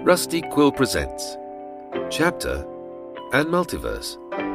Rusty Quill presents Chapter and Multiverse.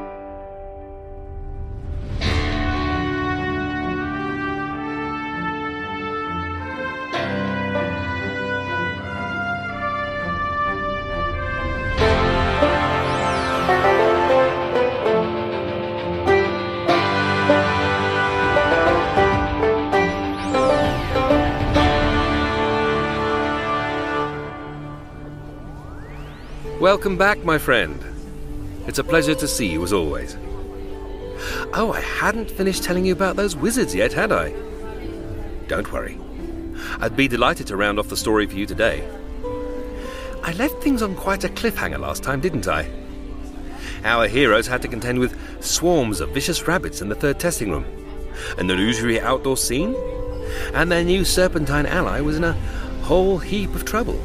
Welcome back, my friend. It's a pleasure to see you as always. Oh, I hadn't finished telling you about those wizards yet, had I? Don't worry. I'd be delighted to round off the story for you today. I left things on quite a cliffhanger last time, didn't I? Our heroes had to contend with swarms of vicious rabbits in the third testing room, an illusory outdoor scene, and their new serpentine ally was in a whole heap of trouble.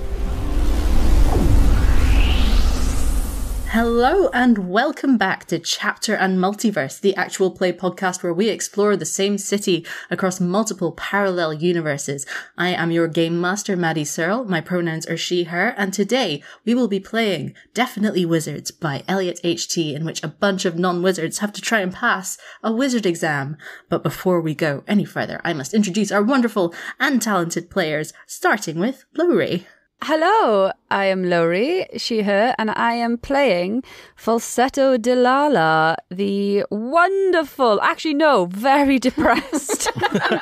Hello and welcome back to Chapter and Multiverse, the actual play podcast where we explore the same city across multiple parallel universes. I am your game master, Maddie Searle. My pronouns are she, her, and today we will be playing Definitely Wizards by Elliot H.T., in which a bunch of non-wizards have to try and pass a wizard exam. But before we go any further, I must introduce our wonderful and talented players, starting with Lowry. Hello, I am Lowry, she, her, and I am playing Falsetto Delilah, the wonderful, very depressed,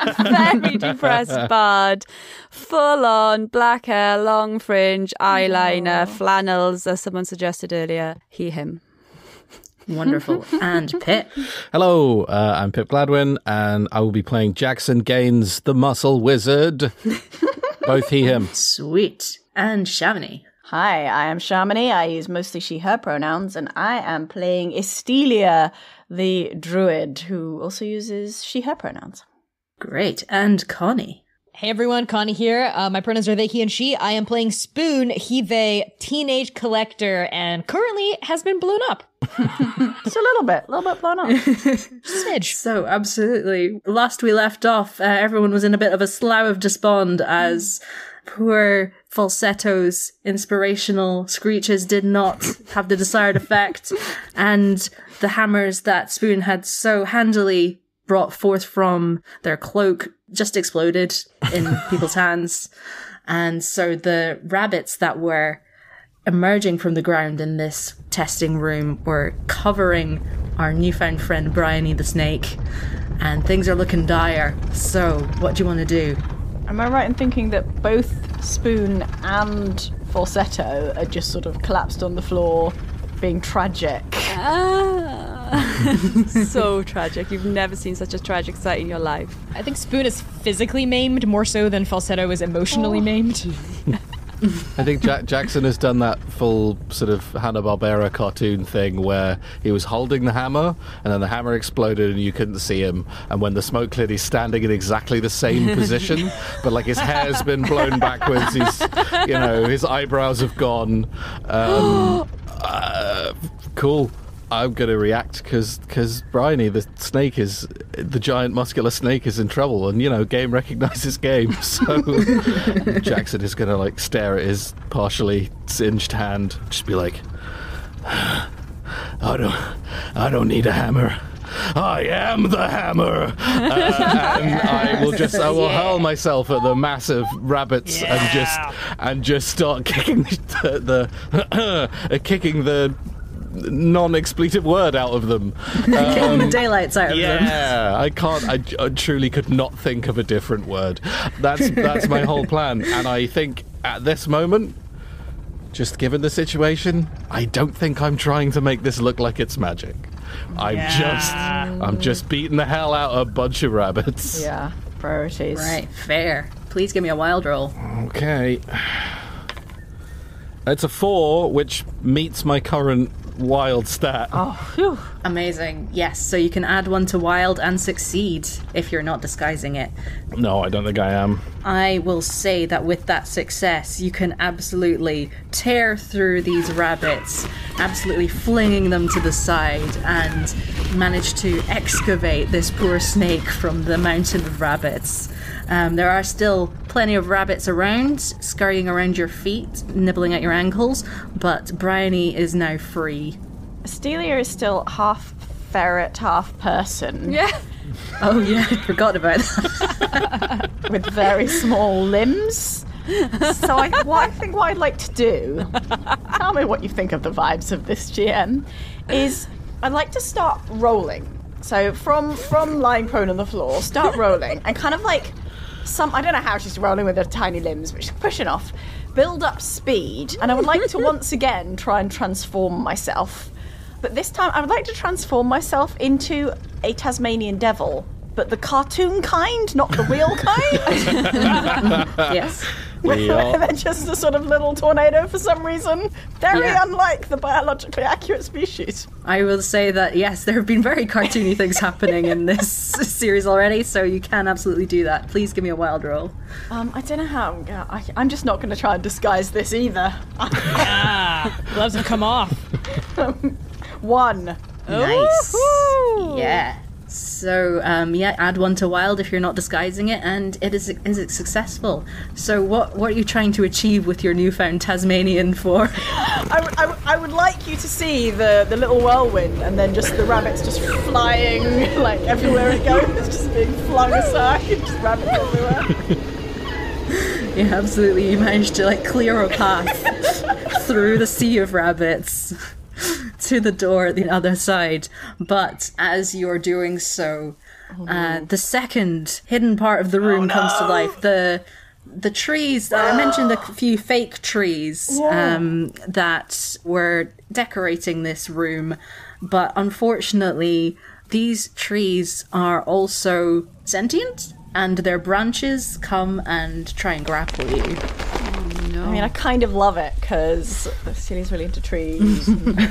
very depressed bard. Full on, black hair, long fringe, eyeliner, flannels, as someone suggested earlier. He, him. Wonderful. And Pip. Hello, I'm Pip Gladwin, and I will be playing Jackson Gaines, the Muscle Wizard. Both he, him. Sweet. And Shamini. Hi, I am Shamini. I use mostly she, her pronouns, and I am playing Estelia, the druid, who also uses she, her pronouns. Great. And Connie. Hey everyone, Connie here. My pronouns are they, he, and she. I am playing Spoon, he, they, teenage collector, and currently has been blown up. Just a little bit blown up. Smidge. So, absolutely. Last we left off, everyone was in a bit of a slough of despond as poor Falsetto's inspirational screeches did not have the desired effect, and the hammers that Spoon had so handily brought forth from their cloak just exploded in people's hands. And so the rabbits that were emerging from the ground in this testing room were covering our newfound friend Bryony the snake, and things are looking dire. So what do you want to do? Am I right in thinking that both Spoon and Falsetto are just sort of collapsed on the floor, being tragic? So tragic. You've never seen such a tragic sight in your life. I think Spoon is physically maimed more so than Falsetto is emotionally maimed. I think Jackson has done that full sort of Hanna-Barbera cartoon thing where he was holding the hammer and then the hammer exploded and you couldn't see him, and when the smoke cleared he's standing in exactly the same position but like his hair's been blown backwards, his eyebrows have gone. Cool. I'm going to react because Bryony, the giant muscular snake, is in trouble, and, game recognizes game. So Jackson is going to, stare at his partially singed hand, just be like, I don't need a hammer. I am the hammer. And I will hurl myself at the massive rabbits and just start kicking kicking the non-expletive word out of them. Kicking the daylights out of them. Yeah, I can't. I truly could not think of a different word. That's my whole plan. And I think at this moment, just given the situation, I don't think I'm trying to make this look like it's magic. I'm just beating the hell out of a bunch of rabbits. Yeah, priorities. Right, fair. Please give me a wild roll. Okay. It's a 4, which meets my current wild stat. Oh, phew. Amazing. Yes, so you can add 1 to wild and succeed if you're not disguising it. No, I don't think I am. I will say that with that success, you can absolutely tear through these rabbits, absolutely flinging them to the side, and manage to excavate this poor snake from the mountain of rabbits. There are still plenty of rabbits around, scurrying around your feet, nibbling at your ankles, but Bryony is now free. Estelia is still half ferret, half person. Yeah. Oh yeah, I forgot about that. With very small limbs. So what I'd like to do, tell me what you think of the vibes of this GM, is I'd like to start rolling. So from lying prone on the floor, start rolling, and kind of like I don't know how she's rolling with her tiny limbs, but she's pushing off, build up speed, and I would like to once again try and transform myself. But this time I would like to transform myself into a Tasmanian devil, but the cartoon kind, not the real kind. Yes. They're just a sort of little tornado for some reason. Very Yeah. unlike the biologically accurate species. I will say that, yes, there have been very cartoony things happening in this series already, so you can absolutely do that. Please give me a wild roll. I don't know how I'm just not going to try and disguise this either. Gloves have come off. 1. Nice. Yeah. So, add 1 to wild if you're not disguising it, and is it successful? So what are you trying to achieve with your newfound Tasmanian for? I would like you to see the little whirlwind and then just the rabbits just flying like everywhere it goes. It's just being flung aside, just rabbits everywhere. Yeah, absolutely. You managed to clear a path through the sea of rabbits to the door at the other side. But as you're doing so, the second hidden part of the room comes to life. The trees, I mentioned a few fake trees that were decorating this room, but unfortunately these trees are also sentient, and their branches come and try and grapple you. I mean, I kind of love it because Celia's really into trees.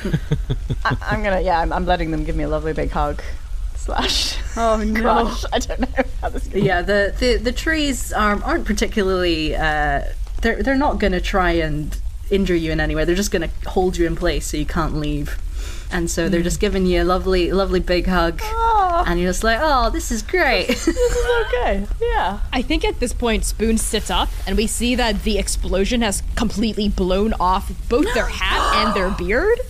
I'm letting them give me a lovely big hug. Oh no! Crush. I don't know how this goes. Yeah, the trees aren't particularly. They're not going to try and injure you in any way. They're just going to hold you in place so you can't leave. And so they're just giving you a lovely big hug. Oh. And you're just like, oh, this is great. This is okay. Yeah. I think at this point, Spoon sits up, and we see that the explosion has completely blown off both their hat and their beard.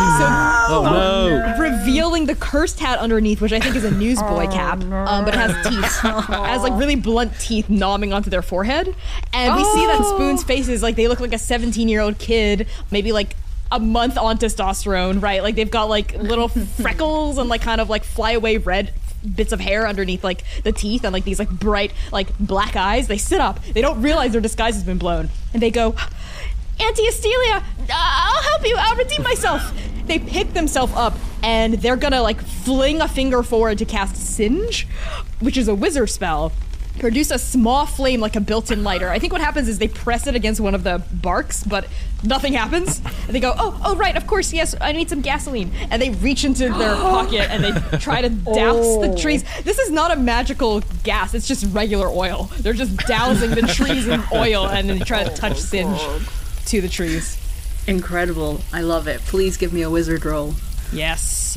Revealing the cursed hat underneath, which I think is a newsboy cap, but it has teeth. It has really blunt teeth knobbing onto their forehead. And we see that Spoon's faces, they look like a 17-year-old kid, maybe a month on testosterone, right? They've got little freckles and kind of flyaway red bits of hair underneath the teeth and these bright black eyes. They sit up. They don't realize their disguise has been blown. And they go, Auntie Estelia, I'll help you. I'll redeem myself. They pick themselves up and they're gonna fling a finger forward to cast Singe, which is a wizard spell. Produce a small flame like a built-in lighter. I think what happens is they press it against one of the barks, but nothing happens. And they go, oh, right, of course, yes, I need some gasoline. And they reach into their pocket and they try to douse the trees. This is not a magical gas, it's just regular oil. They're just dousing the trees in oil and then they try to touch Singe to the trees. Incredible. I love it. Please give me a wizard roll. Yes.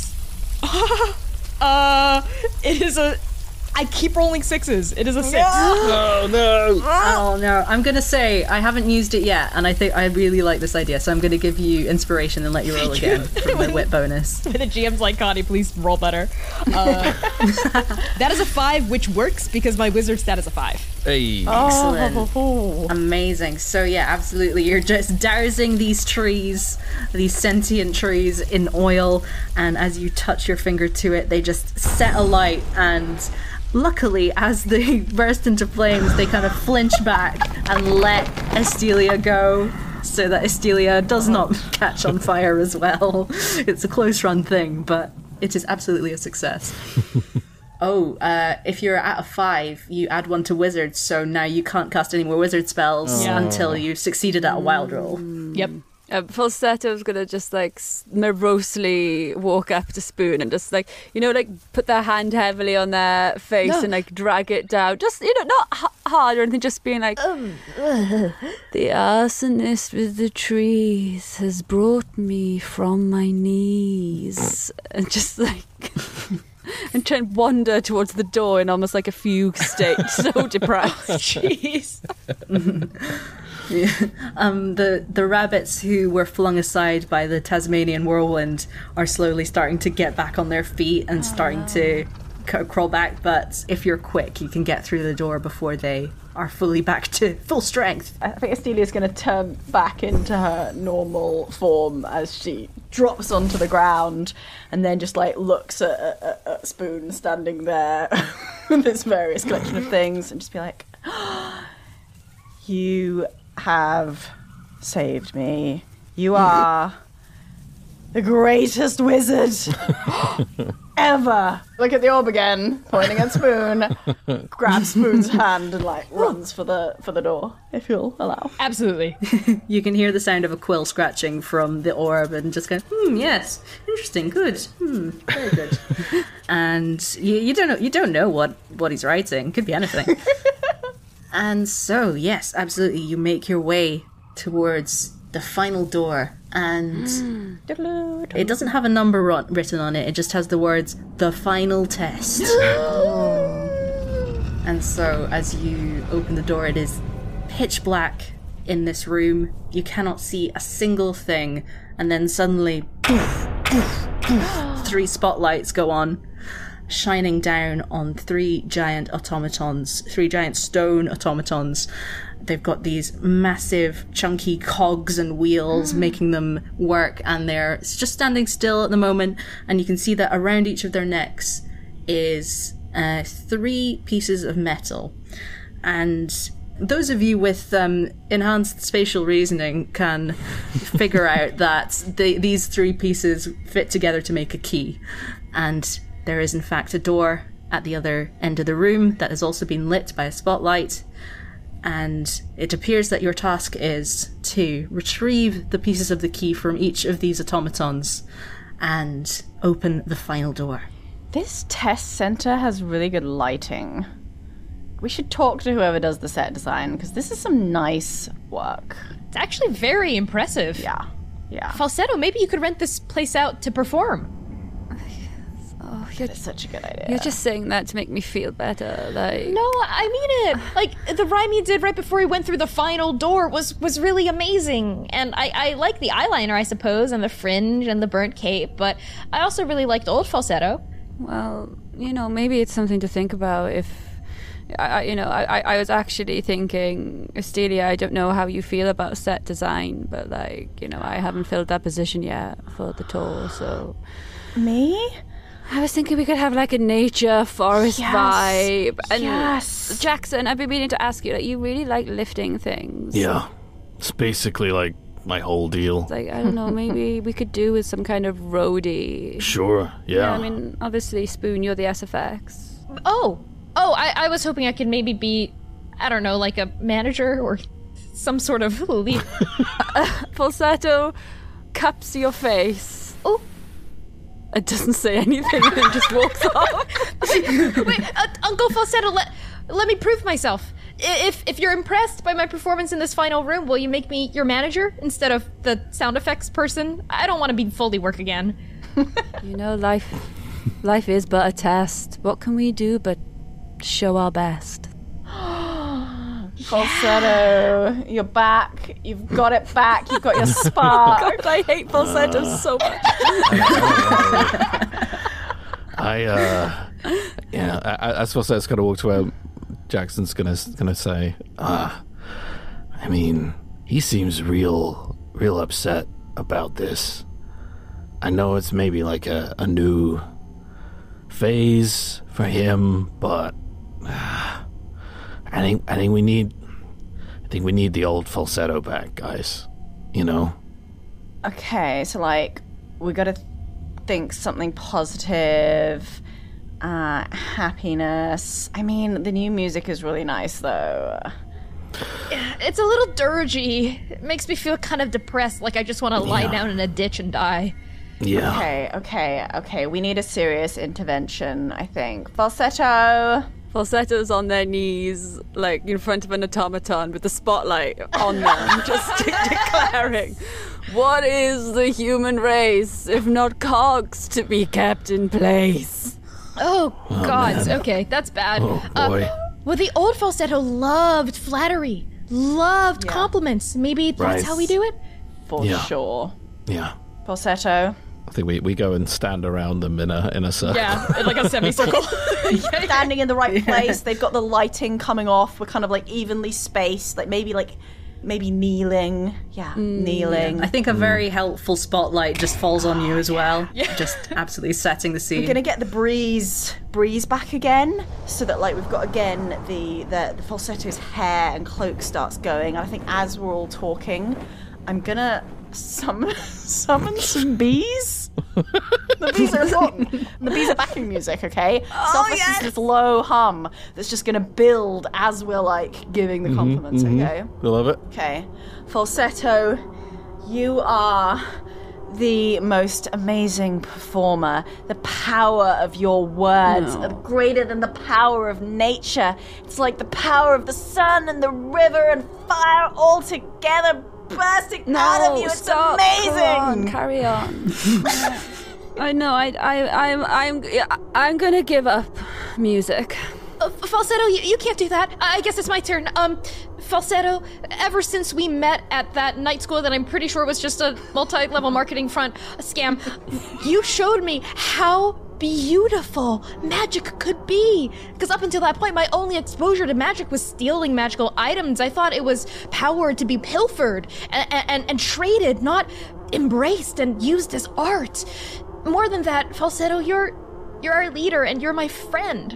It is I keep rolling 6s. It is a 6. Oh no! Oh no, I'm gonna say I haven't used it yet, and I think I really like this idea, so I'm gonna give you inspiration and let you roll again for my wit bonus. The GM's like, Connie, please roll better. That is a 5, which works because my wizard stat is a 5. Hey. Excellent. Amazing. So yeah, absolutely. You're just dousing these trees, these sentient trees, in oil, and as you touch your finger to it, they just set alight, and luckily, as they burst into flames, they kind of flinch back and let Estelia go so that Estelia does not catch on fire as well. It's a close run thing, but it is absolutely a success. If you're at a 5, you add 1 to wizards, so now you can't cast any more wizard spells until you've succeeded at a wild roll. Yep. Falsetto's gonna just morosely walk up to Spoon and just put their hand heavily on their face and drag it down. Just not hard or anything. Just being the arsonist with the trees has brought me from my knees, and just and try and wander towards the door in almost like a fugue state, so depressed. Jeez. The rabbits who were flung aside by the Tasmanian whirlwind are slowly starting to get back on their feet and starting to crawl back, but if you're quick, you can get through the door before they are fully back to full strength. I think Estelia's going to turn back into her normal form as she drops onto the ground and then just like looks at Spoon standing there with this various collection of things and just be like, you have saved me. You are the greatest wizard ever. Look at the orb again, pointing at Spoon, grabs Spoon's hand and like runs for the door, if you'll allow. Absolutely. You can hear the sound of a quill scratching from the orb and just go, yes, interesting, good, very good. And you don't know what he's writing. Could be anything. And so, yes, absolutely, you make your way towards the final door, and it doesn't have a number written on it. It just has the words, the final test. And so, as you open the door, it is pitch black in this room. You cannot see a single thing. And then suddenly, poof, poof, poof, 3 spotlights go on, shining down on 3 giant automatons, 3 giant stone automatons. They've got these massive, chunky cogs and wheels making them work, and they're just standing still at the moment, and you can see that around each of their necks is 3 pieces of metal. And those of you with enhanced spatial reasoning can figure out that these 3 pieces fit together to make a key. And there is, in fact, a door at the other end of the room that has also been lit by a spotlight. And it appears that your task is to retrieve the pieces of the key from each of these automatons and open the final door. This test center has really good lighting. We should talk to whoever does the set design, because this is some nice work. It's actually very impressive. Yeah. Falsetto, maybe you could rent this place out to perform. Oh, That's such a good idea. You're just saying that to make me feel better. Like, No, I mean it. Like, the rhyme you did right before he went through the final door was really amazing. And I like the eyeliner, I suppose, and the fringe and the burnt cape, but I also really liked old Falsetto. well, maybe it's something to think about. If I was actually thinking, Estelia, I don't know how you feel about set design, but I haven't filled that position yet for the tour, so. Me? I was thinking we could have like a nature forest vibe. And yes. Jackson, I've been meaning to ask you, you really like lifting things. Yeah, it's basically like my whole deal. Like, I don't know, maybe we could do with some kind of roadie. Sure, yeah. I mean, obviously, Spoon, you're the SFX. Oh, I was hoping I could maybe be, I don't know, like a manager or some sort of lead. Falsetto cups your face. Oh. It doesn't say anything and just walks off. Wait, Uncle Falsetto, let me prove myself. If you're impressed by my performance in this final room, will you make me your manager instead of the sound effects person? I don't want to be Foley work again. Life is but a test. What can we do but show our best? Falsetto, you're back. You've got it back. You've got your spark. God, I hate falsetto so much. I suppose that's gonna walk to where Jackson's gonna say, I mean, he seems real upset about this. I know it's maybe like a new phase for him, but I think we need the old Falsetto back, guys. Okay, so we gotta think something positive, happiness. I mean, the new music is really nice, though. It's a little dirgy. It makes me feel kind of depressed, like I just want to lie down in a ditch and die. Yeah. Okay. We need a serious intervention, I think. Falsetto. Falsetto's on their knees, in front of an automaton with the spotlight on them, just declaring, what is the human race if not cogs to be kept in place? Oh, God. Okay, that's bad. Oh, boy. Well, the old falsetto loved flattery, loved compliments. Maybe that's Right. how we do it? For sure. Yeah. Falsetto. I think we go and stand around them in a circle. Yeah, in like a semicircle. Standing in the right place. They've got the lighting coming off. We're kind of like evenly spaced. Maybe kneeling. Yeah, kneeling. I think a very helpful spotlight just falls on you as well. Just absolutely setting the scene. We're gonna get the breeze back again, so that like we've got again the falsetto's hair and cloak starts going. And I think as we're all talking, I'm gonna summon some bees. The bees are important. The bees are backing music, okay? So this is this low hum that's just gonna build as we're like giving the compliments, okay? I love it. Okay. Falsetto, you are the most amazing performer. The power of your words are greater than the power of nature. It's like the power of the sun and the river and fire all together bursting out of you. It's stop. amazing. Go on, carry on. I know. I'm gonna give up music. Falsetto, you can't do that. I guess it's my turn. Falsetto, ever since we met at that night school that I'm pretty sure was just a multi-level marketing front scam, you showed me how beautiful magic could be. Because up until that point, my only exposure to magic was stealing magical items. I thought it was power to be pilfered and traded, not embraced and used as art. More than that, Falsetto, you're our leader and you're my friend.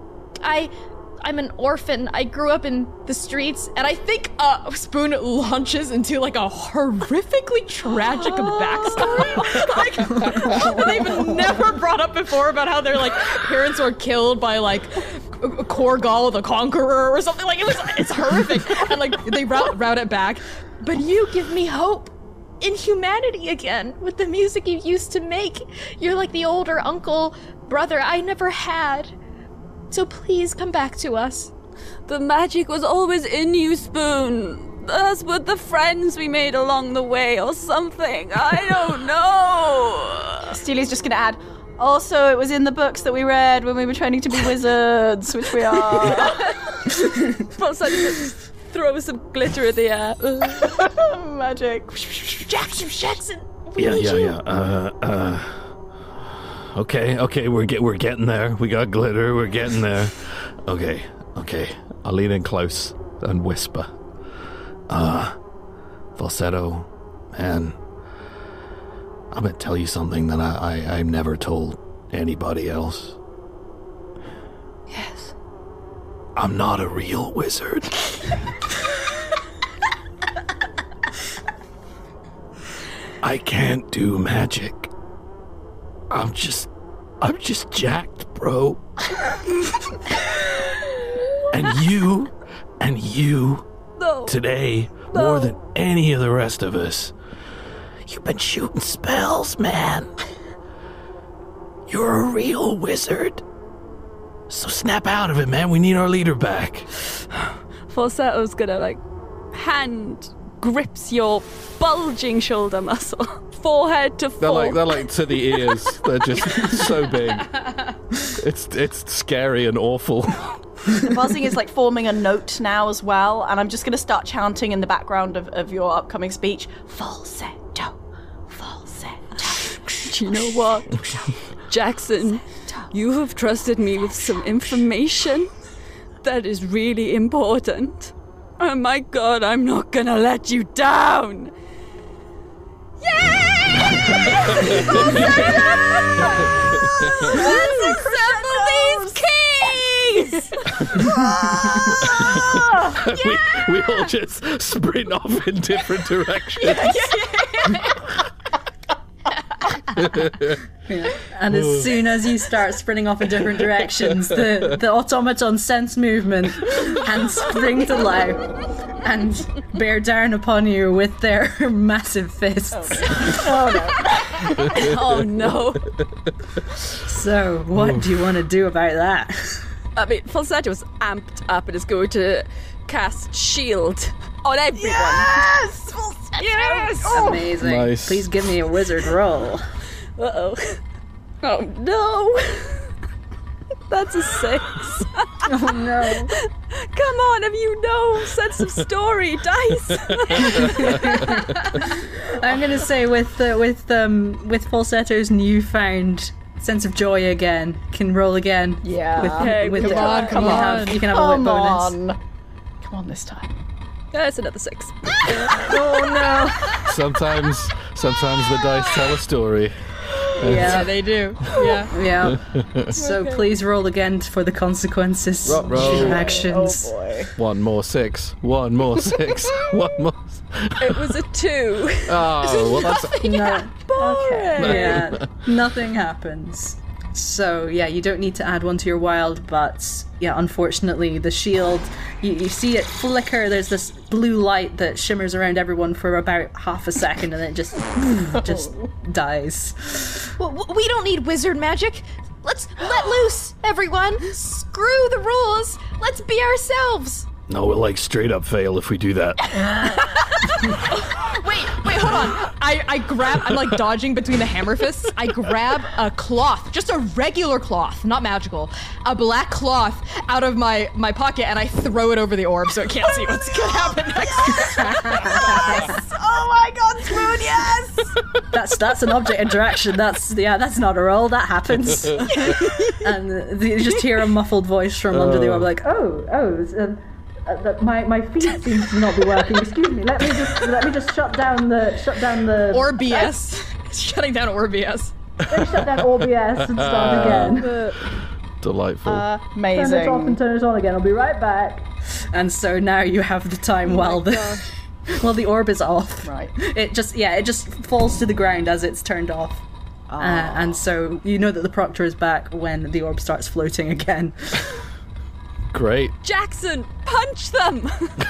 I'm an orphan. I grew up in the streets, and I think Spoon launches into like a horrifically tragic backstory. Like they've never brought up before about how their like parents were killed by like Korgal the Conqueror or something. Like it's horrific, and like they route it back. But you give me hope in humanity again with the music you used to make. You're like the older uncle, brother I never had. So please come back to us. The magic was always in you, Spoon. Us with the friends we made along the way or something. I don't know. Steely's just gonna add, also it was in the books that we read when we were training to be wizards, which we are. Falsetto throw some glitter in the air. Magic. Jackson. Yeah. Okay, we're getting there. We got glitter, we're getting there. Okay. I'll lean in close and whisper. Falsetto, man, I'm gonna tell you something that I've never told anybody else. Yes. I'm not a real wizard. I can't do magic. I'm just jacked, bro. and you today, more than any of the rest of us, you've been shooting spells, man. You're a real wizard. So snap out of it, man. We need our leader back. Falsetto's gonna like hand grips your bulging shoulder muscle, forehead to floor. They're like to the ears. They're just so big. It's scary and awful. The buzzing is like forming a note now as well, and I'm just going to start chanting in the background of your upcoming speech. Falsetto, falsetto. Do you know what, Jackson? You have trusted me with some information that is really important. Oh my God, I'm not gonna let you down! Yay! Let's assemble these keys! we all just sprint off in different directions. And as soon as you start sprinting off in different directions, the automaton sense movement and spring to life and bear down upon you with their massive fists. Oh no. So, what do you want to do about that? I mean, Falsetto was amped up and is going to cast Shield on everyone. Yes! Yes! Amazing. Nice. Please give me a wizard roll. Uh-oh. Oh no. That's a 6. Oh no. Come on, have you no sense of story, dice? I'm gonna say with Falsetto's newfound sense of joy again, can roll again. Yeah. With come on, come on. You can have a whip bonus. Come on this time. That's another 6. Oh no. Sometimes the dice tell a story. Yeah, they do. Yeah. Yeah. So please roll again for the consequences Roll. of your actions. Oh boy. 1 more 6. 1 more 6. 1 more. It was a 2. Oh, well, that's. No. Boring. Yeah. Nothing happens. So yeah, you don't need to add one to your wild, but yeah, unfortunately the shield, you see it flicker. There's this blue light that shimmers around everyone for about half a second, and then it just dies. Well, we don't need wizard magic. Let's let loose, everyone. Screw the rules. Let's be ourselves. No, we'll like straight up fail if we do that. Wait, hold on. I'm like dodging between the hammer fists. I grab a cloth, just a regular cloth, not magical, a black cloth out of my pocket, and I throw it over the orb so it can't see what's gonna happen next. Yes! Oh my god, Spoon, yes! That's an object interaction. That's not a roll. That happens. And you just hear a muffled voice from under the orb, like, my feet seem to not be working. Excuse me. Let me just shut down the Or BS. Shutting down ORBS. Let me shut down OBS and start again. Delightful. Amazing. Turn it off and turn it on again. I'll be right back. And so now you have the time while the orb is off. Right. It just falls to the ground as it's turned off. And so you know that the Proctor is back when the orb starts floating again. Great. Jackson, punch them!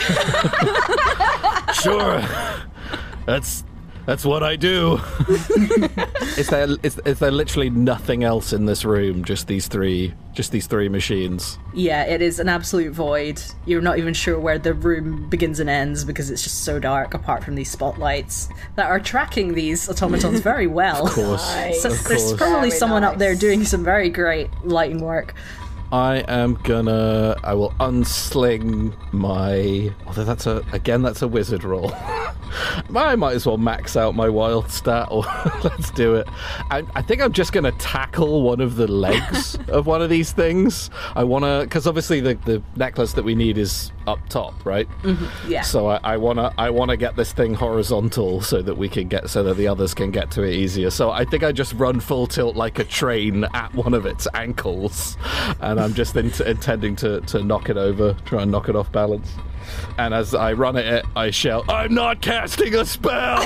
Sure. That's what I do. Is there literally nothing else in this room? Just these three machines. Yeah, it is an absolute void. You're not even sure where the room begins and ends because it's just so dark, apart from these spotlights that are tracking these automatons very well. Of course. So there's probably someone up there doing some very great lighting work. I will unsling my. Although that's a wizard roll. I might as well max out my wild stat, or let's do it. I think I'm just gonna tackle one of the legs of one of these things. I wanna, because obviously the necklace that we need is up top, right? Mm-hmm. Yeah. So I wanna get this thing horizontal so that the others can get to it easier. So I think I just run full tilt like a train at one of its ankles, and I'm just intending to knock it over, try and knock it off balance. And as I run at it, I shout, "I'm not casting a spell!"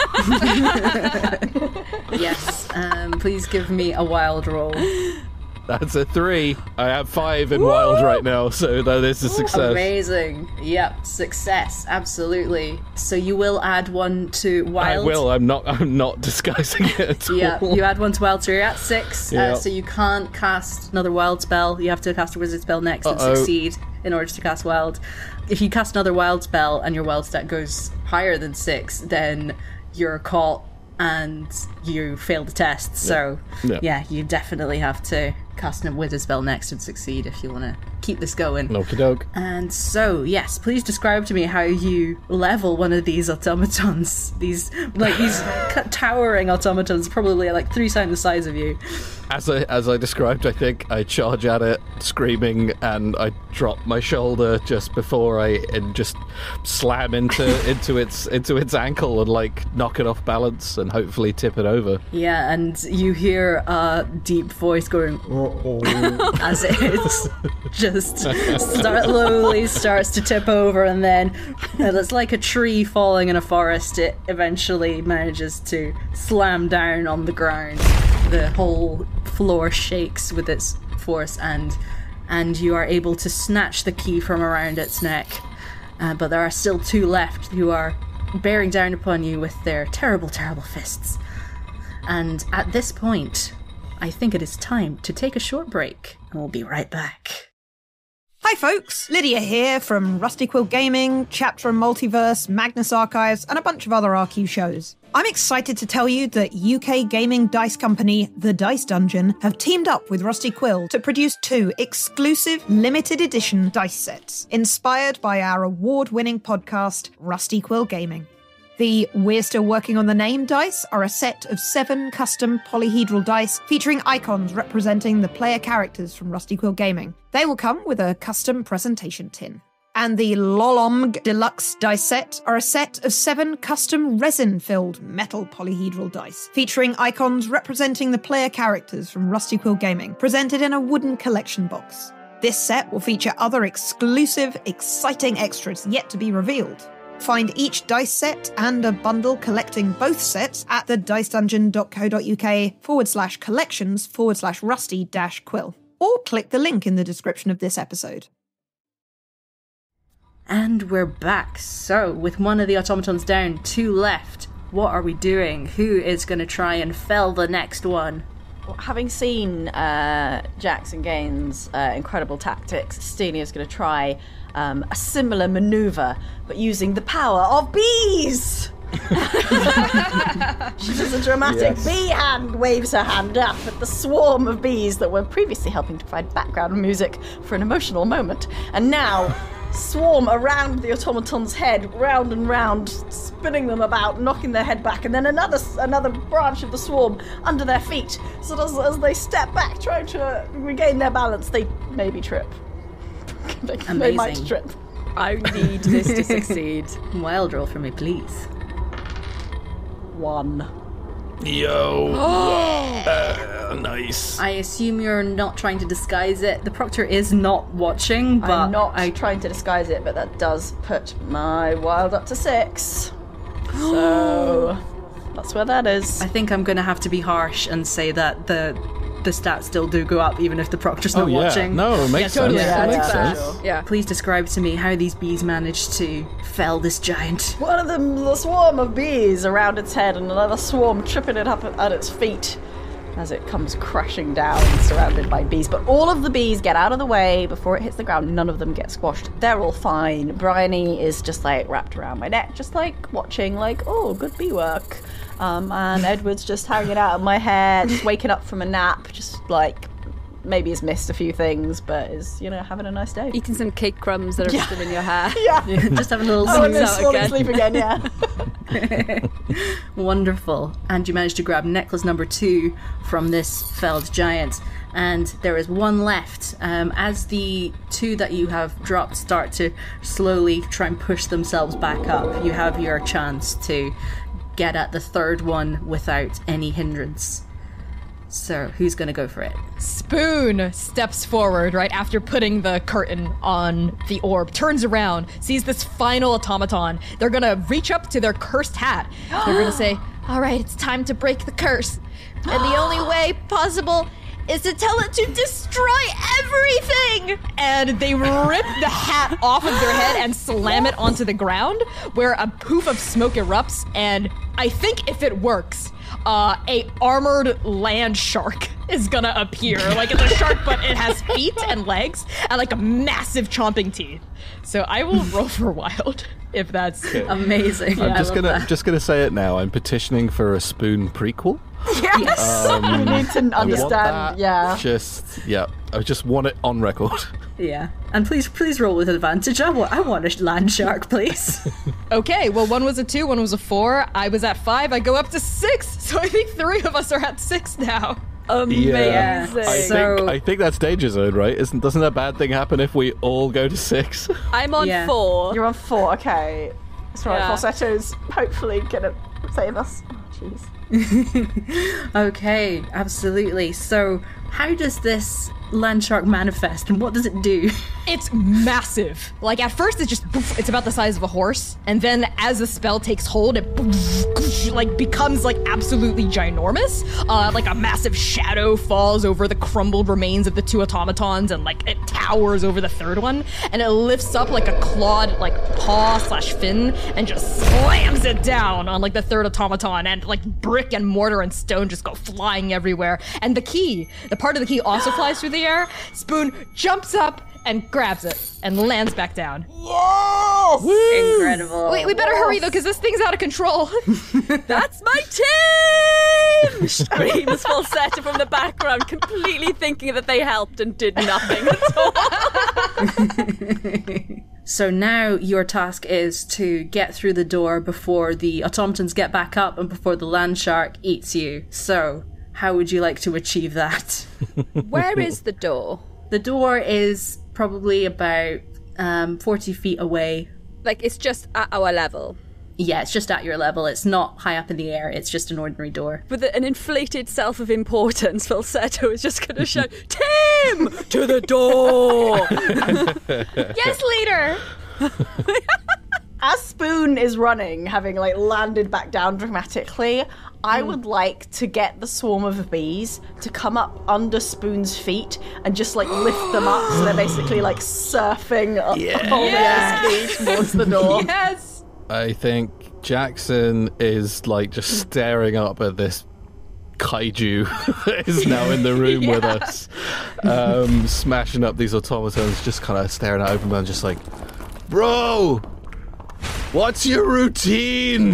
Yes. Please give me a wild roll. That's a 3. I have 5 in wild right now, so that is a success. Amazing. Yep, success. Absolutely. So you will add one to wild. I will. I'm not disguising it at all. Yeah, you add one to wild, so you're at 6. Yep. So you can't cast another wild spell. You have to cast a wizard spell next and succeed in order to cast wild. If you cast another wild spell and your wild stat goes higher than 6, then you're caught and you fail the test. So yeah, you definitely have to cast a wizard spell next and succeed if you want to keep this going. Okie doke. And so, yes, please describe to me how you level one of these automatons. These towering automatons, probably like 3 times the size of you. As I described, I think I charge at it, screaming, and I drop my shoulder just before I just slam into its ankle and like knock it off balance and hopefully tip it over. Yeah, and you hear a deep voice going as it just slowly starts to tip over, and then it's like a tree falling in a forest. It eventually manages to slam down on the ground. The whole floor shakes with its force, and you are able to snatch the key from around its neck. But there are still 2 left who are bearing down upon you with their terrible, terrible fists. And at this point, I think it is time to take a short break, and we'll be right back. Hi folks, Lydia here from Rusty Quill Gaming, Chapter and Multiverse, Magnus Archives, and a bunch of other RQ shows. I'm excited to tell you that UK gaming dice company The Dice Dungeon have teamed up with Rusty Quill to produce 2 exclusive limited edition dice sets, inspired by our award-winning podcast, Rusty Quill Gaming. The We're Still Working on the Name dice are a set of 7 custom polyhedral dice featuring icons representing the player characters from Rusty Quill Gaming. They will come with a custom presentation tin. And the Lolomg Deluxe dice set are a set of 7 custom resin-filled metal polyhedral dice featuring icons representing the player characters from Rusty Quill Gaming, presented in a wooden collection box. This set will feature other exclusive, exciting extras yet to be revealed. Find each dice set and a bundle collecting both sets at thedicedungeon.co.uk/collections/rusty-quill. Or click the link in the description of this episode. And we're back. So, with one of the automatons down, 2 left. What are we doing? Who is going to try and fell the next one? Well, having seen Jax and Gaines' incredible tactics, Stenia's going to try a similar maneuver, but using the power of bees! She does a dramatic bee hand, waves her hand up at the swarm of bees that were previously helping to provide background music for an emotional moment, and now swarm around the automaton's head, round and round, spinning them about, knocking their head back, and then another branch of the swarm under their feet. So as they step back, trying to regain their balance, they maybe trip. They might trip. I need this to succeed. Wild roll for me, please. 1. Yo. Nice. I assume you're not trying to disguise it. The Proctor is not watching, but I'm not trying to disguise it, but that does put my wild up to 6. So that's where that is. I think I'm going to have to be harsh and say that the stats still do go up even if the Proctor's not watching. No, it makes totally. sense. Yeah, It makes yeah. sense. Yeah. Please describe to me how these bees managed to fell this giant. One of them, the swarm of bees around its head, and another swarm tripping it up at its feet as it comes crashing down, surrounded by bees. But all of the bees get out of the way before it hits the ground. None of them get squashed. They're all fine. Bryony is just like wrapped around my neck, just like watching, like, oh, good bee work. And Edward's just hanging out of my hair, just waking up from a nap, just like maybe has missed a few things, but is, having a nice day. Eating some cake crumbs that are still in your hair. Yeah. Just having a little Oh, and then out falling again. asleep again, yeah. Wonderful. And you managed to grab necklace number 2 from this felled giant. And there is one left. As the 2 that you have dropped start to slowly try and push themselves back up, you have your chance to get at the 3rd one without any hindrance. So, who's going to go for it? Spoon steps forward right after putting the curtain on the orb, turns around, sees this final automaton. They're gonna reach up to their cursed hat. They're gonna say, all right, it's time to break the curse. And the only way possible is to tell it to destroy everything! And they rip the hat off of their head and slam it onto the ground, where a poof of smoke erupts, and I think if it works, a armored land shark is gonna appear. Like, it's a shark, but it has feet and legs, and like a massive chomping teeth. So I will roll for wild, if that's... Amazing. I'm I just love gonna say it now. I'm petitioning for a Spoon prequel. Yes. We need to I understand. want that. Yeah. I just want it on record. Yeah. And please roll with advantage. I want a land shark, please. Okay, well, one was a 2, one was a 4. I was at 5. I go up to 6. So I think 3 of us are at 6 now. Amazing. I think that's danger zone, right? Doesn't that bad thing happen if we all go to 6? I'm on Yeah. 4. You're on 4, okay. That's right, Yeah. Falsetto's hopefully gonna save us. Oh, jeez. Okay, absolutely. So, how does this land shark manifest and what does it do? It's massive. Like, at first it's just poof, it's about the size of a horse, and then as the spell takes hold, it poof, like becomes like absolutely ginormous. Like a massive shadow falls over the crumbled remains of the 2 automatons, and like it towers over the 3rd one, and it lifts up like a clawed like paw/fin and just slams it down on like the 3rd automaton, and like brick and mortar and stone just go flying everywhere. And the part of the key also flies through the air. Spoon jumps up and grabs it and lands back down. Incredible. Wait, we better hurry though, because this thing's out of control. That's my team! Screams falsetto from the background, completely thinking that they helped and did nothing at all. So now your task is to get through the door before the automatons get back up and before the land shark eats you. So, how would you like to achieve that? Where is the door? The door is probably about 40 feet away. Like, it's just at our level. Yeah, it's just at your level. It's not high up in the air. It's just an ordinary door. With an inflated self of importance, falsetto is just going to shout, Tim! To the door! Yes, leader! As Spoon is running, having like landed back down dramatically, I would like to get the swarm of bees to come up under Spoon's feet and just like lift them up so they're basically like surfing up all their speed towards the door. Yes! I think Jackson is like just staring up at this kaiju that is now in the room with us, smashing up these automatons, just kind of staring at Open Man, just like, bro, what's your routine?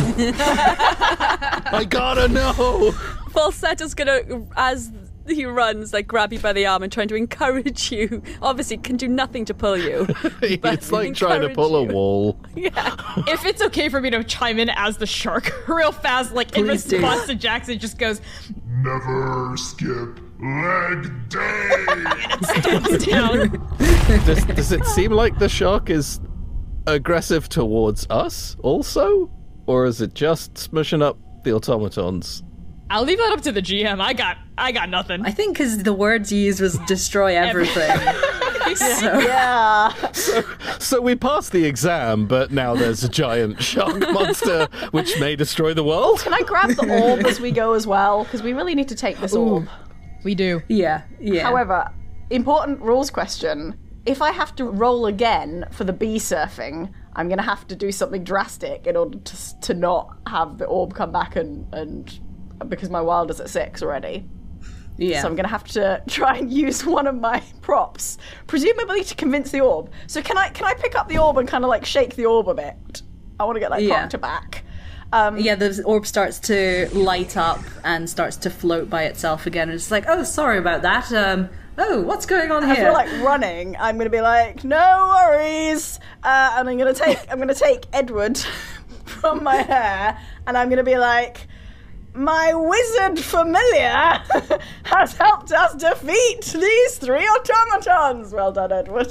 I gotta know. Falsetto's gonna, as he runs, like grab you by the arm and trying to encourage you. Obviously, can do nothing to pull you. It's like trying to pull a wall. Yeah. If it's okay for me to chime in as the shark real fast, like in Please do. response to Jackson, just goes, Never skip leg day. stomps down. Does it seem like the shark is aggressive towards us also? Or is it just smushing up the automatons? I'll leave that up to the GM. I got nothing. I think because the words you used was destroy everything. So, Yeah. So we passed the exam, but now there's a giant shark monster which may destroy the world? Can I grab the orb as we go as well? Because we really need to take this orb. We do. yeah. However, important rules question. If I have to roll again for the bee surfing, I'm going to have to do something drastic in order to not have the orb come back and because my wild is at 6 already. Yeah. So I'm going to have to try and use one of my props, presumably to convince the orb. So can I pick up the orb and kind of like shake the orb a bit? I want to get like Yeah. Proctor back. Yeah, the orb starts to light up and starts to float by itself again. And it's like, oh, sorry about that. Oh, what's going on As here? we're like running, I'm going to be like, no worries, and I'm going to take Edward from my hair, and I'm going to be like, my wizard familiar has helped us defeat these 3 automatons. Well done, Edward.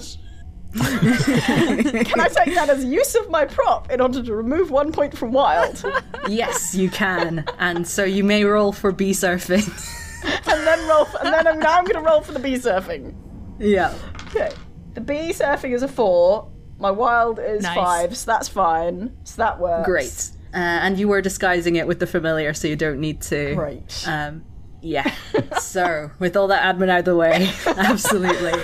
Can I take that as use of my prop in order to remove 1 point from wild? Yes, you can. And so you may roll for bee surfing. and then I'm going to roll for the bee surfing. Yeah. Okay. The bee surfing is a 4. My wild is Nice. 5, so that's fine. So that works. Great. And you were disguising it with the familiar, so you don't need to. Great. Yeah. So, with all that admin out of the way, absolutely.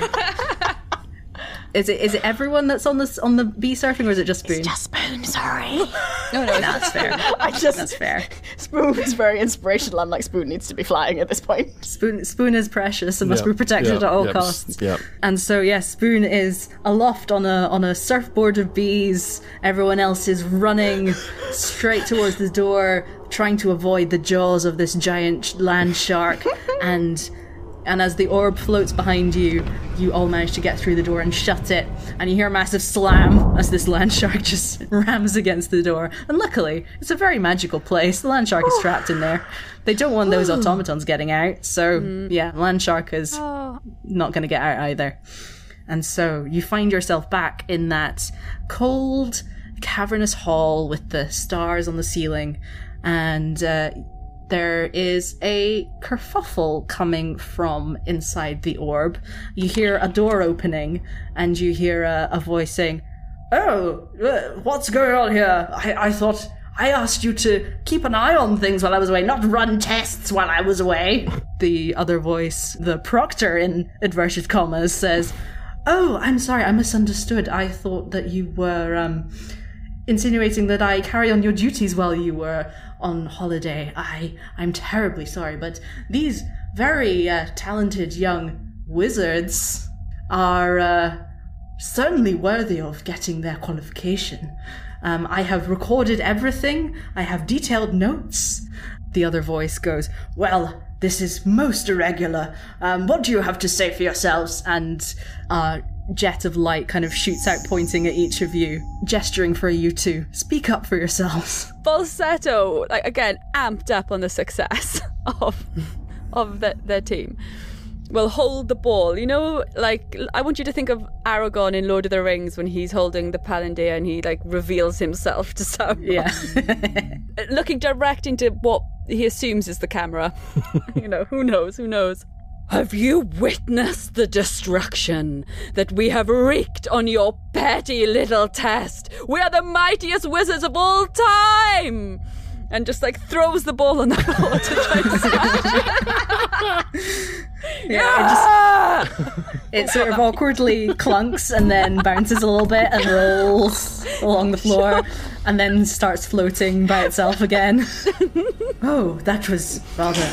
Is it everyone that's on the bee surfing, or is it just Spoon? Just Spoon, sorry. No, That's fair. That's fair. Spoon is very inspirational. I'm like, Spoon needs to be flying at this point. Spoon is precious and must Yep, be protected yep, at all yep, costs. yep. And so, yeah, Spoon is aloft on a surfboard of bees. Everyone else is running straight towards the door, trying to avoid the jaws of this giant land shark. And as the orb floats behind you, you all manage to get through the door and shut it. And you hear a massive slam as this land shark just rams against the door. And luckily, it's a very magical place. The land shark is trapped in there. They don't want those automatons getting out. So, yeah, land shark is not going to get out either. And so you find yourself back in that cold, cavernous hall with the stars on the ceiling. And there is a kerfuffle coming from inside the orb. You hear a door opening, and you hear a voice saying, "Oh, what's going on here? I thought I asked you to keep an eye on things while I was away, not run tests while I was away." The other voice, the proctor in inverted commas, says, "Oh, I'm sorry, I misunderstood. I thought that you were insinuating that I carry on your duties while you were on holiday. I'm terribly sorry, but these very talented young wizards are certainly worthy of getting their qualification. I have recorded everything. I have detailed notes. The other voice goes, well, this is most irregular. What do you have to say for yourselves? And a jet of light kind of shoots out, pointing at each of you, gesturing for you to speak up for yourselves. Falsetto, like, again, amped up on the success of their team, will hold the ball. You know, like, I want you to think of Aragorn in Lord of the Rings when he's holding the Palantir and he, like, reveals himself to Sauron. Yeah. Looking direct into what he assumes is the camera. You know, who knows? Have you witnessed the destruction that we have wreaked on your petty little test? We are the mightiest wizards of all time! And just, like, throws the ball on the floor to try and smash it. It sort of awkwardly clunks and then bounces a little bit and rolls along the floor and then starts floating by itself again. Oh, that was rather...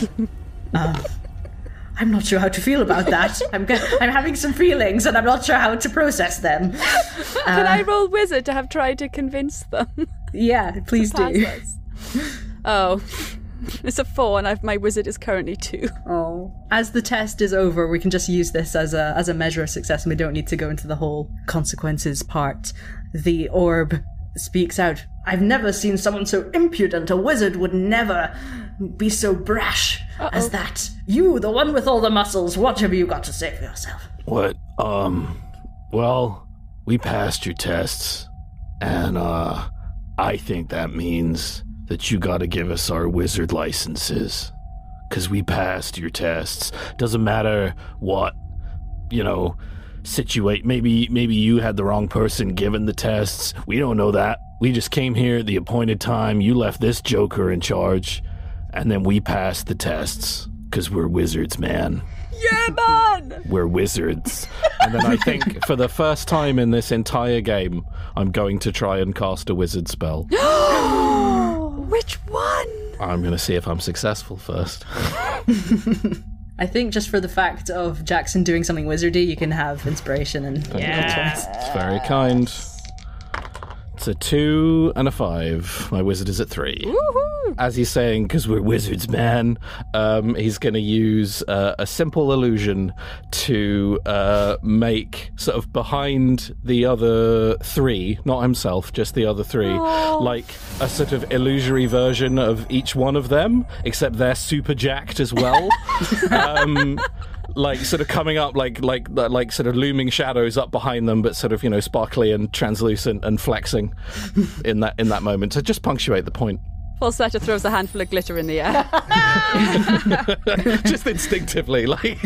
I'm not sure how to feel about that. I'm having some feelings and I'm not sure how to process them. Can I roll wizard to have tried to convince them? Yeah, please do. Oh, it's a 4 and my wizard is currently 2. Oh. As the test is over, we can just use this as a measure of success and we don't need to go into the whole consequences part. The orb speaks out. I've never seen someone so impudent. A wizard would never be so brash as that. You, the one with all the muscles, what have you got to say for yourself? What? Well, we passed your tests, and, I think that means that you gotta give us our wizard licenses. 'Cause we passed your tests. Doesn't matter what, maybe you had the wrong person given the tests. We don't know that. We just came here at the appointed time. You left this joker in charge. And then we passed the tests. 'Cause we're wizards, man. Yeah, man! We're wizards. And then I think for the first time in this entire game, I'm going to try and cast a wizard spell. Which one? I'm going to see if I'm successful first. I think just for the fact of Jackson doing something wizardy, you can have inspiration and twice. It's very kind. It's a 2 and a 5. My wizard is at 3. Woohoo! As he's saying, because we're wizards, man, he's going to use a simple illusion to make sort of behind the other 3, not himself, just the other 3, like a sort of illusory version of each one of them, except they're super jacked as well. Like sort of coming up like sort of looming shadows up behind them, but sort of, sparkly and translucent and flexing in that moment to just punctuate the point. Falsetto throws a handful of glitter in the air. Just instinctively, like.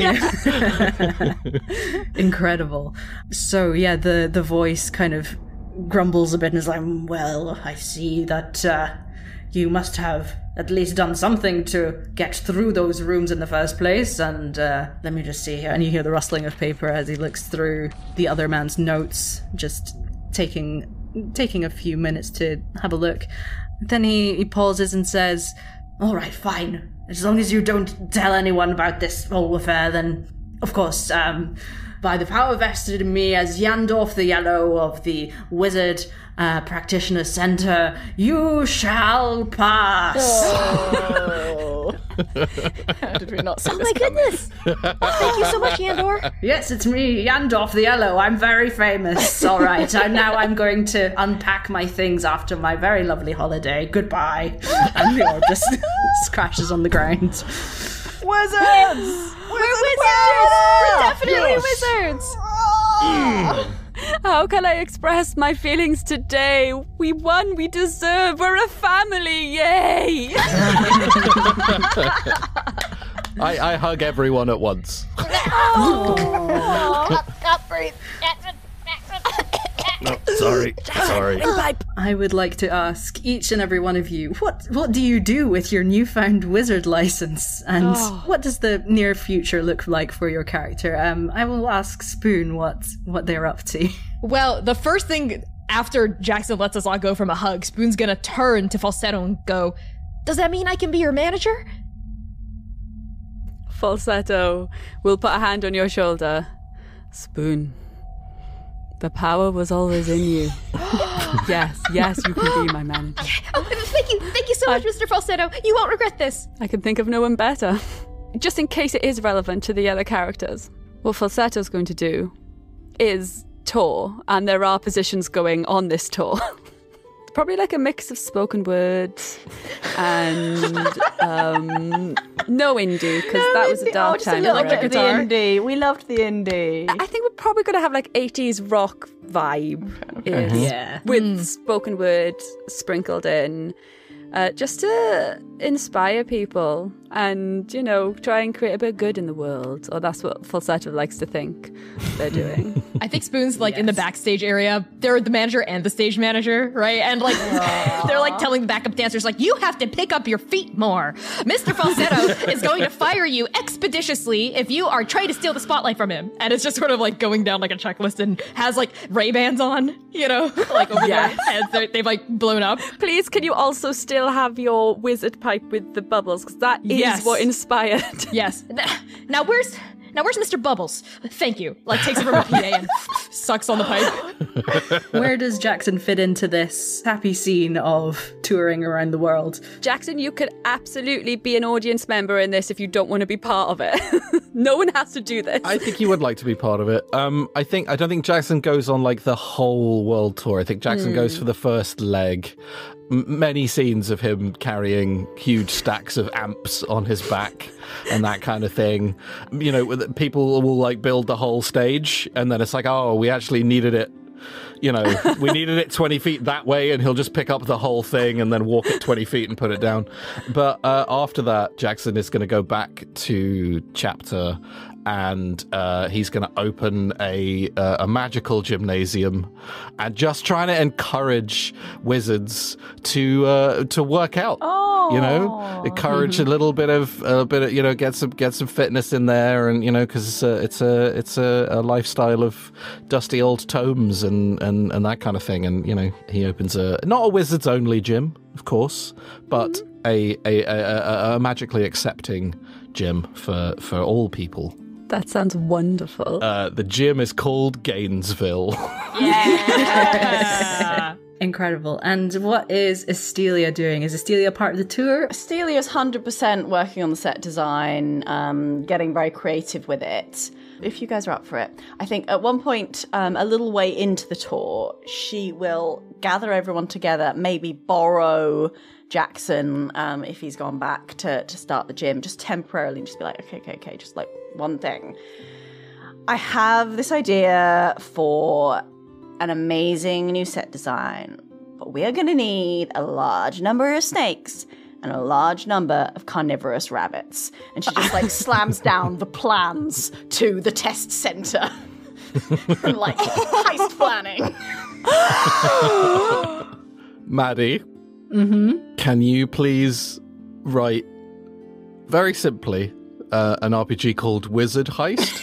Incredible. So yeah, the voice kind of grumbles a bit and is like, well, I see that you must have at least done something to get through those rooms in the first place, and let me just see here. And you hear the rustling of paper as he looks through the other man's notes, just taking a few minutes to have a look. Then he pauses and says, all right, fine. As long as you don't tell anyone about this whole affair, then, of course, by the power vested in me as Yandorf the Yellow of the Wizard Practitioner Center, you shall pass. Oh. How did we not see this my coming? goodness! Thank you so much, Yandor. Yes, it's me, Yandorf the Yellow. I'm very famous. All right, I'm going to unpack my things after my very lovely holiday. Goodbye. And the orb just crashes on the ground. Wizards! We're wizards! We're definitely wizards! How can I express my feelings today? We won, we deserve, we're a family, yay! I hug everyone at once. Breathe. No, sorry. I would like to ask each and every one of you, what do you do with your newfound wizard license? And what does the near future look like for your character? I will ask Spoon what they're up to. Well, the first thing after Jackson lets us all go from a hug, Spoon's gonna turn to Falsetto and go, does that mean I can be your manager? Falsetto will put a hand on your shoulder. Spoon, The power was always in you. Yes, you can be my manager. Oh, thank you so much, Mr. Falsetto. You won't regret this. I can think of no one better. Just in case it is relevant to the other characters, what Falsetto's going to do is tour, and there are positions going on this tour. Probably like a mix of spoken words and no indie, because that was a dark time. We loved the indie. We loved the indie. I think we're probably going to have like 80s rock vibe with spoken word sprinkled in, just to inspire people and, you know, try and create a bit of good in the world. Or that's what Falsetto likes to think they're doing. I think Spoon's like in the backstage area. They're the manager and the stage manager, right? And like they're like telling the backup dancers, like, you have to pick up your feet more. Mr. Falsetto is going to fire you expeditiously if you are trying to steal the spotlight from him. And it's just sort of like going down like a checklist and has like Ray-Bans on, you know, like over their heads. They've like blown up. Please, can you also still have your wizard pipe with the bubbles? Because that is what inspired. Yes. Now where's Mr. Bubbles? Thank you. Like takes it from a PA and sucks on the pipe. Where does Jackson fit into this happy scene of touring around the world? Jackson, you could absolutely be an audience member in this if you don't want to be part of it. No one has to do this. I think you would like to be part of it. I don't think Jackson goes on like the whole world tour. I think Jackson goes for the first leg. Many scenes of him carrying huge stacks of amps on his back and that kind of thing. You know, people will like build the whole stage and then it's like, oh, we actually needed it. You know, we needed it 20 feet that way, and he'll just pick up the whole thing and then walk it 20 feet and put it down. But after that, Jackson is going to go back to Chapter, and he's going to open a magical gymnasium, and just trying to encourage wizards to work out. You know, encourage a little bit of you know, get some fitness in there, and you know, because it's a lifestyle of dusty old tomes and that kind of thing. And you know, he opens not a wizards only gym, of course, but a magically accepting gym for all people. That sounds wonderful. The gym is called Gainesville. Yeah. Incredible. And what is Estelia doing? Is Estelia part of the tour? Estelia's 100% working on the set design, getting very creative with it. If you guys are up for it, I think at one point, a little way into the tour, she will gather everyone together, maybe borrow Jackson, if he's gone back to start the gym, just temporarily, and just be like, okay, just like one thing. I have this idea for an amazing new set design, but we are going to need a large number of snakes and a large number of carnivorous rabbits. And she just like slams down the plans to the test center. And like heist planning. Maddie, can you please write very simply an RPG called Wizard Heist?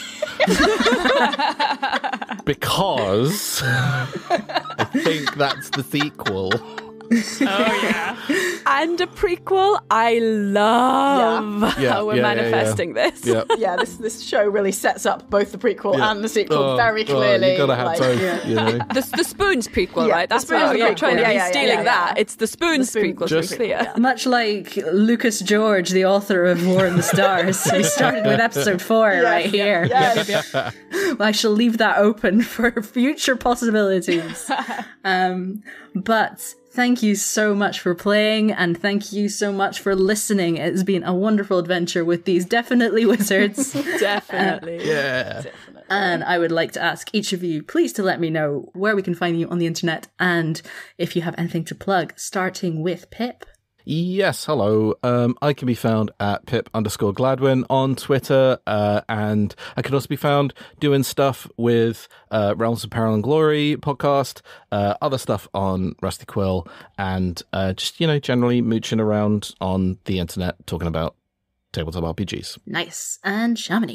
Because I think that's the sequel. Oh, yeah. And a prequel. I love how we're manifesting this. Yeah, yeah, this show really sets up both the prequel and the sequel very clearly. You gotta have both, you know. The Spoons prequel, right? That's Spoons what you're prequel. trying to be stealing that. Yeah. It's the Spoons prequel, to be clear. Much like Lucas George, the author of War in the Stars. We started with episode 4 here. Well, I shall leave that open for future possibilities. But thank you so much for playing, and thank you so much for listening. It's been a wonderful adventure with these definitely wizards. Definitely. And I would like to ask each of you, please, to let me know where we can find you on the internet, and if you have anything to plug, starting with Pip. Yes, hello. I can be found at Pip_Gladwin on Twitter, and I can also be found doing stuff with Realms of Peril and Glory podcast, other stuff on Rusty Quill, and just, you know, generally mooching around on the internet talking about tabletop RPGs. Nice. And Shamini.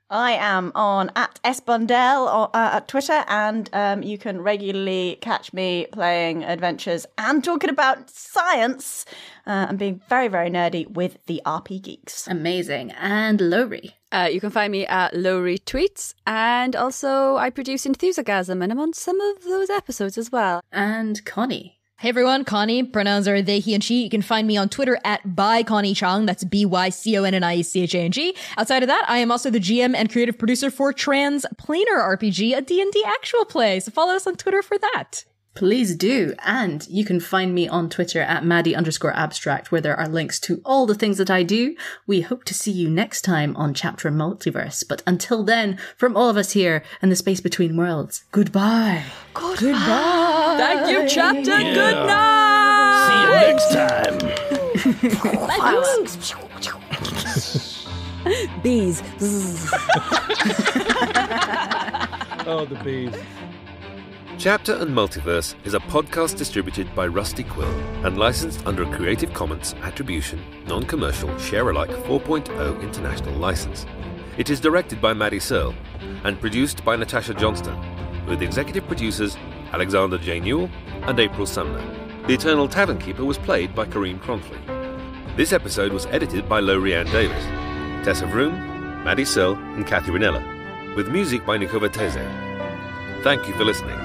I am on @sbundell at Twitter, and you can regularly catch me playing adventures and talking about science and being very, very nerdy with the RP Geeks. Amazing. And Lowry. You can find me at Lowry Tweets, and also I produce Enthusiasm, and I'm on some of those episodes as well. And Connie. Hey everyone, Connie. Pronouns are they, he, and she. You can find me on Twitter at @ByConnieChang. That's ByConniechang. Outside of that, I am also the GM and creative producer for Transplanar RPG, a D&D actual play. So follow us on Twitter for that. Please do. And you can find me on Twitter at Maddie_abstract, where there are links to all the things that I do. We hope to see you next time on Chapter Multiverse. But until then, from all of us here in the space between worlds, goodbye. Goodbye. Thank you, Chapter. Good night. See you next time. Bees. Oh, the bees. Chapter and Multiverse is a podcast distributed by Rusty Quill and licensed under a Creative Commons Attribution, Non-Commercial, Share-alike 4.0 International License. It is directed by Maddie Searle and produced by Natasha Johnston, with executive producers Alexander J. Newell and April Sumner. The Eternal Tavern Keeper was played by Kareem Cronfley. This episode was edited by Lowry Ann Davis, Tessa Vroom, Maddie Searle and Kathy Ranella, with music by Nico Vertese. Thank you for listening.